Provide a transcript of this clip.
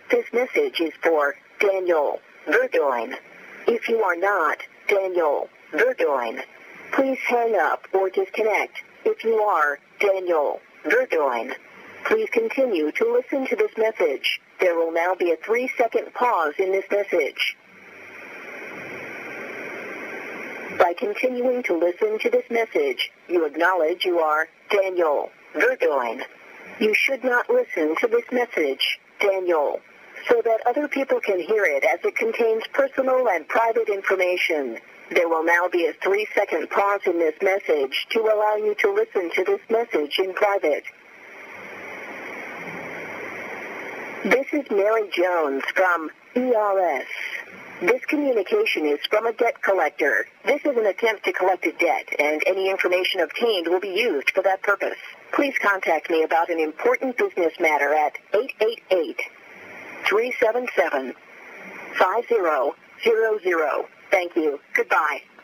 This message is for Daniel Verdoin. If you are not Daniel Verdoin, please hang up or disconnect. If you are Daniel Verdoin, please continue to listen to this message. There will now be a 3-second pause in this message. By continuing to listen to this message, you acknowledge you are Daniel Verdoin. You should not listen to this message, Daniel, so that other people can hear it, as it contains personal and private information. There will now be a 3-second pause in this message to allow you to listen to this message in private. This is Mary Jones from ERS. This communication is from a debt collector. This is an attempt to collect a debt, and any information obtained will be used for that purpose. Please contact me about an important business matter at 888-377-5000. Thank you. Goodbye.